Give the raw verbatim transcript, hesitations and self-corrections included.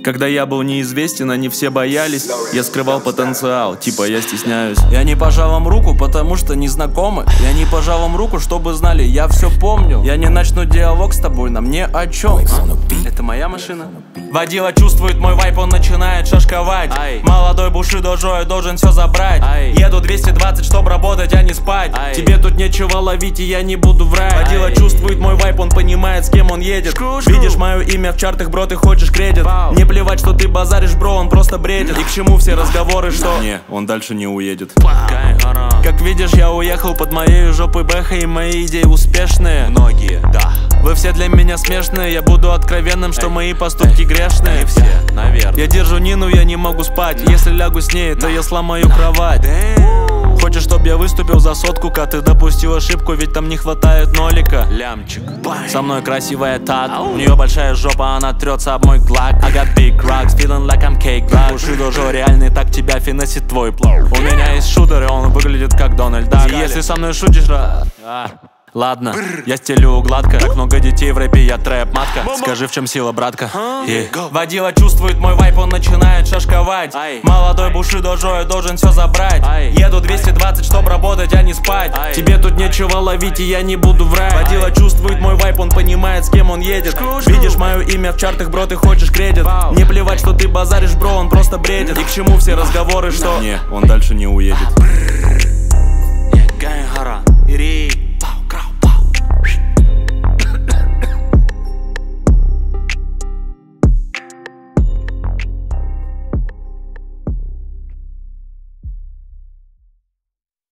Когда я был неизвестен, они все боялись. Я скрывал потенциал, типа я стесняюсь. Я не пожал вам руку, потому что не знакомы. Я не пожал вам руку, чтобы знали, я все помню. Я не начну диалог с тобой, на мне о чем? Это моя машина? Водила чувствует мой вайп, он начинает шашковать. Ай. Молодой Бушидо Джо должен все забрать. Ай. Еду двести двадцать, чтобы работать, а не спать. Ай. Тебе тут нечего ловить, и я не буду врать. Водила Ай. чувствует мой вайп, он понимает, с кем он едет. Шку, шку. Видишь мое имя в чартах, бро, ты хочешь кредит. Вау. Не плевать, что ты базаришь, бро, он просто бредит. И к чему все разговоры, что... Не, он дальше не уедет. Как видишь, я уехал под моей жопой бэха, и мои идеи успешные. Многие, да. Вы все для меня смешные, я буду откровенным, что эй, мои поступки эй, грешные. Все, наверное. Я держу Нину, я не могу спать. Если лягу с ней, то я сломаю кровать. Хочешь, чтоб я выступил за сотку, ка ты допустил ошибку, ведь там не хватает нолика. Лямчик. Со мной красивая тат, у нее большая жопа, она трется об мой глак. I got big rocks, feeling like I'm cake rock. Бушидо Джо реальный, так тебя финансит твой плов. У меня есть шутер, и он выглядит как Дональд Дак. И если со мной шутишь, ра... Ладно, я стелю гладко. Так много детей в рэпе, я трэп-матка. Скажи, в чем сила, братка? Yeah. Водила чувствует мой вайп, он начинает шашковать. Ай. Молодой Бушидо Джо должен все забрать. Ай. Еду двести двадцать, чтобы работать, а не спать. Ай. Тебе тут нечего ловить, и я не буду врать. Водила Ай. чувствует мой вайп, он понимает, с кем он едет. Шку, шку. Видишь мое имя в чартах, бро, ты хочешь кредит. Вау. Не плевать, что ты базаришь, бро, он просто бредит. И к чему все разговоры, что... Не, он дальше не уедет.